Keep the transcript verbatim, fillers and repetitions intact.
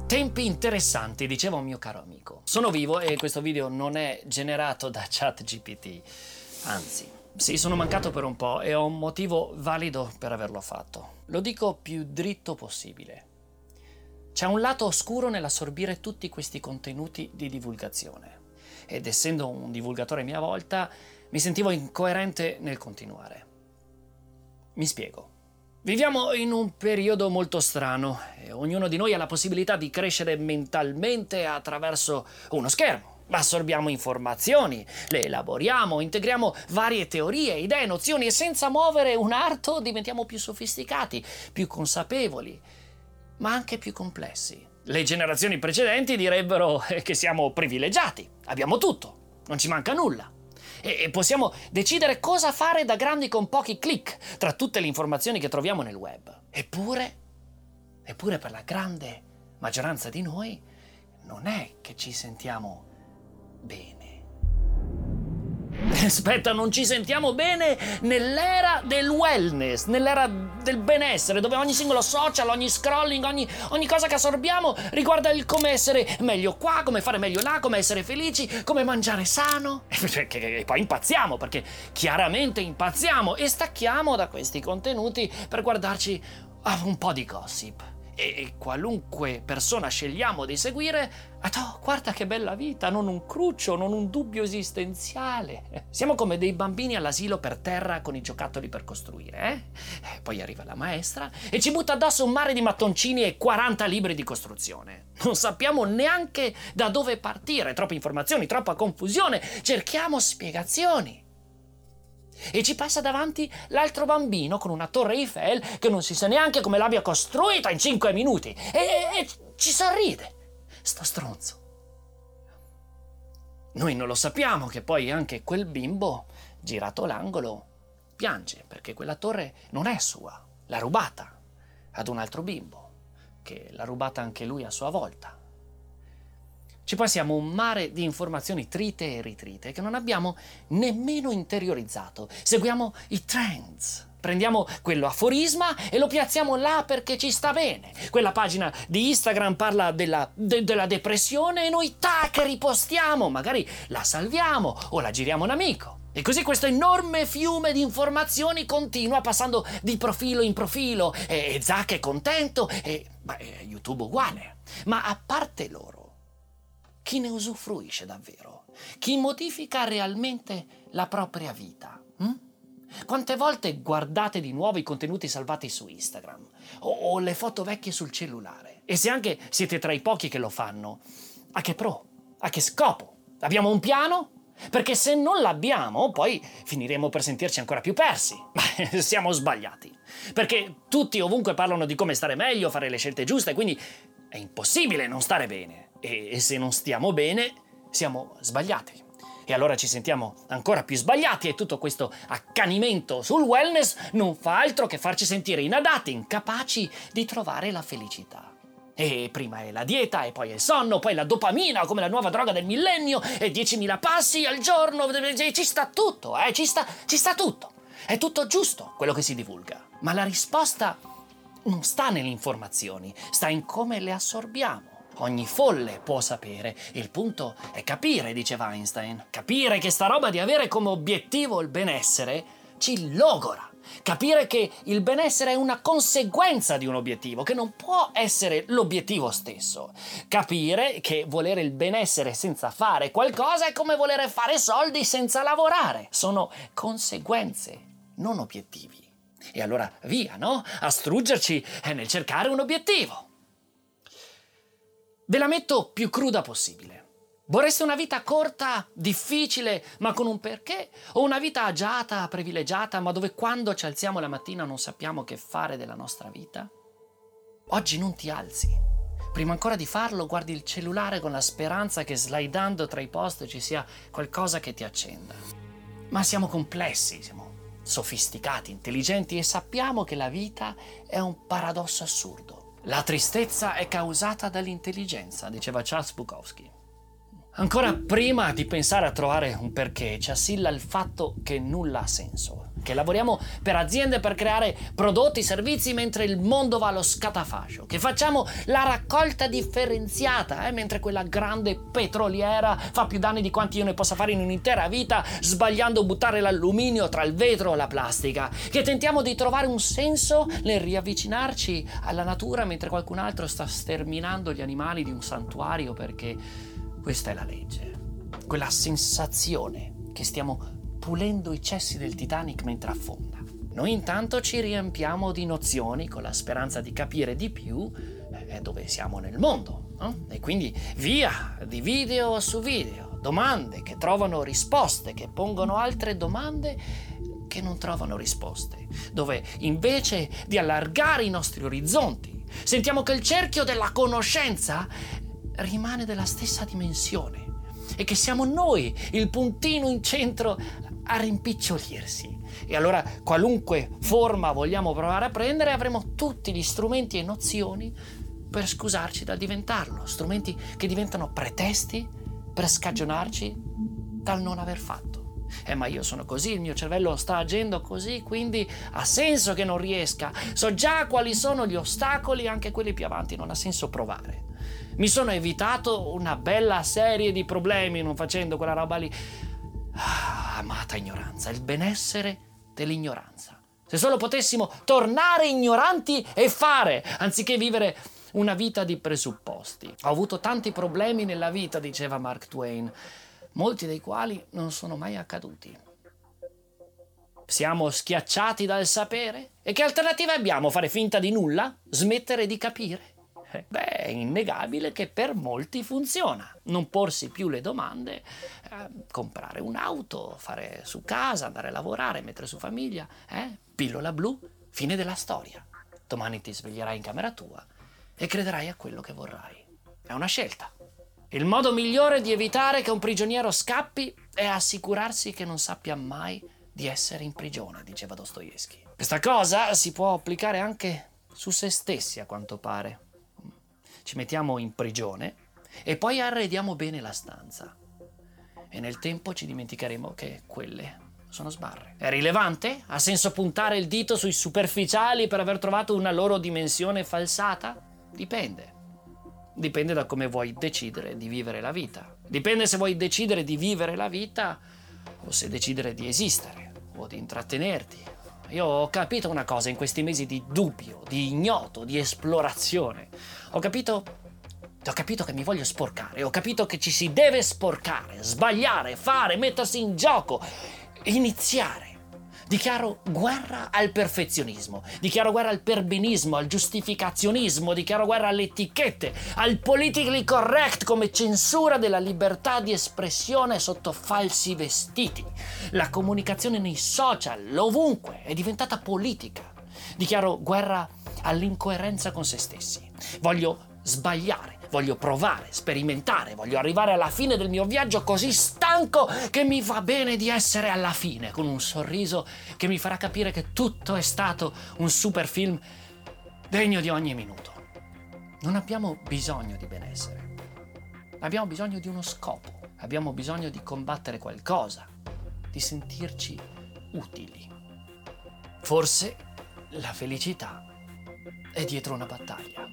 Tempi interessanti, diceva un mio caro amico. Sono vivo e questo video non è generato da ChatGPT, anzi, sì, sono mancato per un po' e ho un motivo valido per averlo fatto. Lo dico più dritto possibile. C'è un lato oscuro nell'assorbire tutti questi contenuti di divulgazione ed essendo un divulgatore a mia volta mi sentivo incoerente nel continuare. Mi spiego. Viviamo in un periodo molto strano e ognuno di noi ha la possibilità di crescere mentalmente attraverso uno schermo. Assorbiamo informazioni, le elaboriamo, integriamo varie teorie, idee, nozioni e senza muovere un arto diventiamo più sofisticati, più consapevoli, ma anche più complessi. Le generazioni precedenti direbbero che siamo privilegiati, abbiamo tutto, non ci manca nulla. E possiamo decidere cosa fare da grandi con pochi click tra tutte le informazioni che troviamo nel web. Eppure, eppure per la grande maggioranza di noi non è che ci sentiamo bene. Aspetta, non ci sentiamo bene nell'era del wellness, nell'era del benessere, dove ogni singolo social, ogni scrolling, ogni, ogni cosa che assorbiamo riguarda il come essere meglio qua, come fare meglio là, come essere felici, come mangiare sano. E poi impazziamo, perché chiaramente impazziamo e stacchiamo da questi contenuti per guardarci un po' di gossip. E qualunque persona scegliamo di seguire, oh, guarda che bella vita, non un cruccio, non un dubbio esistenziale. Siamo come dei bambini all'asilo per terra con i giocattoli per costruire, eh? Poi arriva la maestra e ci butta addosso un mare di mattoncini e quaranta libri di costruzione. Non sappiamo neanche da dove partire, troppe informazioni, troppa confusione, cerchiamo spiegazioni. E ci passa davanti l'altro bambino con una torre Eiffel che non si sa neanche come l'abbia costruita in cinque minuti e, e, e ci sorride. Sto stronzo. Noi non lo sappiamo che poi anche quel bimbo, girato l'angolo, piange perché quella torre non è sua, l'ha rubata ad un altro bimbo che l'ha rubata anche lui a sua volta. Ci passiamo un mare di informazioni trite e ritrite che non abbiamo nemmeno interiorizzato. Seguiamo i trends. Prendiamo quello aforisma e lo piazziamo là perché ci sta bene. Quella pagina di Instagram parla della, de, della depressione e noi tac ripostiamo. Magari la salviamo o la giriamo a un amico. E così questo enorme fiume di informazioni continua passando di profilo in profilo. E, e Zac è contento e beh, YouTube uguale. Ma a parte loro, chi ne usufruisce davvero? Chi modifica realmente la propria vita? Hm? Quante volte guardate di nuovo i contenuti salvati su Instagram o, o le foto vecchie sul cellulare? E se anche siete tra i pochi che lo fanno, a che pro? A che scopo? Abbiamo un piano? Perché se non l'abbiamo, poi finiremo per sentirci ancora più persi. Ma siamo sbagliati. Perché tutti ovunque parlano di come stare meglio, fare le scelte giuste, quindi è impossibile non stare bene. E se non stiamo bene, siamo sbagliati. E allora ci sentiamo ancora più sbagliati e tutto questo accanimento sul wellness non fa altro che farci sentire inadatti, incapaci di trovare la felicità. E prima è la dieta, e poi è il sonno, poi la dopamina come la nuova droga del millennio, e diecimila passi al giorno, ci sta tutto, eh, ci sta, ci sta tutto. È tutto giusto quello che si divulga. Ma la risposta non sta nelle informazioni, sta in come le assorbiamo. Ogni folle può sapere, il punto è capire, diceva Einstein. Capire che sta roba di avere come obiettivo il benessere ci logora. Capire che il benessere è una conseguenza di un obiettivo, che non può essere l'obiettivo stesso. Capire che volere il benessere senza fare qualcosa è come volere fare soldi senza lavorare. Sono conseguenze, non obiettivi. E allora via, no? A struggerci nel cercare un obiettivo. Ve la metto più cruda possibile. Vorreste una vita corta, difficile, ma con un perché? O una vita agiata, privilegiata, ma dove quando ci alziamo la mattina non sappiamo che fare della nostra vita? Oggi non ti alzi. Prima ancora di farlo, guardi il cellulare con la speranza che slidando tra i post ci sia qualcosa che ti accenda. Ma siamo complessi, siamo sofisticati, intelligenti e sappiamo che la vita è un paradosso assurdo. La tristezza è causata dall'intelligenza, diceva Charles Bukowski. Ancora prima di pensare a trovare un perché, ci assilla il fatto che nulla ha senso, che lavoriamo per aziende per creare prodotti, servizi mentre il mondo va allo scatafascio, che facciamo la raccolta differenziata, eh, mentre quella grande petroliera fa più danni di quanti io ne possa fare in un'intera vita, sbagliando buttare l'alluminio tra il vetro e la plastica, che tentiamo di trovare un senso nel riavvicinarci alla natura mentre qualcun altro sta sterminando gli animali di un santuario perché questa è la legge, quella sensazione che stiamo pulendo i cessi del Titanic mentre affonda. Noi intanto ci riempiamo di nozioni con la speranza di capire di più eh, dove siamo nel mondo, no? E quindi via di video su video, domande che trovano risposte, che pongono altre domande che non trovano risposte, dove invece di allargare i nostri orizzonti, sentiamo che il cerchio della conoscenza rimane della stessa dimensione e che siamo noi il puntino in centro a rimpicciolirsi. E allora qualunque forma vogliamo provare a prendere avremo tutti gli strumenti e nozioni per scusarci dal diventarlo, strumenti che diventano pretesti per scagionarci dal non aver fatto. Eh ma io sono così, il mio cervello sta agendo così, quindi ha senso che non riesca, so già quali sono gli ostacoli, anche quelli più avanti non ha senso provare. Mi sono evitato una bella serie di problemi non facendo quella roba lì. Ah, amata ignoranza, il benessere dell'ignoranza. Se solo potessimo tornare ignoranti e fare, anziché vivere una vita di presupposti. Ho avuto tanti problemi nella vita, diceva Mark Twain, molti dei quali non sono mai accaduti. Siamo schiacciati dal sapere? E che alternativa abbiamo? Fare finta di nulla? Smettere di capire? Beh, è innegabile che per molti funziona. Non porsi più le domande, eh, comprare un'auto, fare su casa, andare a lavorare, mettere su famiglia, eh? Pillola blu, fine della storia. Domani ti sveglierai in camera tua e crederai a quello che vorrai. È una scelta. Il modo migliore di evitare che un prigioniero scappi è assicurarsi che non sappia mai di essere in prigione, diceva Dostoevsky. Questa cosa si può applicare anche su se stessi, a quanto pare. Ci mettiamo in prigione e poi arrediamo bene la stanza. E nel tempo ci dimenticheremo che quelle sono sbarre. È rilevante? Ha senso puntare il dito sui superficiali per aver trovato una loro dimensione falsata? Dipende. Dipende da come vuoi decidere di vivere la vita. Dipende se vuoi decidere di vivere la vita o se decidere di esistere o di intrattenerti. Io ho capito una cosa in questi mesi di dubbio, di ignoto, di esplorazione. Ho capito, ho capito che mi voglio sporcare, ho capito che ci si deve sporcare, sbagliare, fare, mettersi in gioco, iniziare. Dichiaro guerra al perfezionismo, dichiaro guerra al perbenismo, al giustificazionismo, dichiaro guerra alle etichette, al politically correct come censura della libertà di espressione sotto falsi vestiti. La comunicazione nei social, ovunque, è diventata politica. Dichiaro guerra all'incoerenza con se stessi. Voglio sbagliare. Voglio provare, sperimentare, voglio arrivare alla fine del mio viaggio così stanco che mi va bene di essere alla fine, con un sorriso che mi farà capire che tutto è stato un super film degno di ogni minuto. Non abbiamo bisogno di benessere, abbiamo bisogno di uno scopo, abbiamo bisogno di combattere qualcosa, di sentirci utili. Forse la felicità è dietro una battaglia.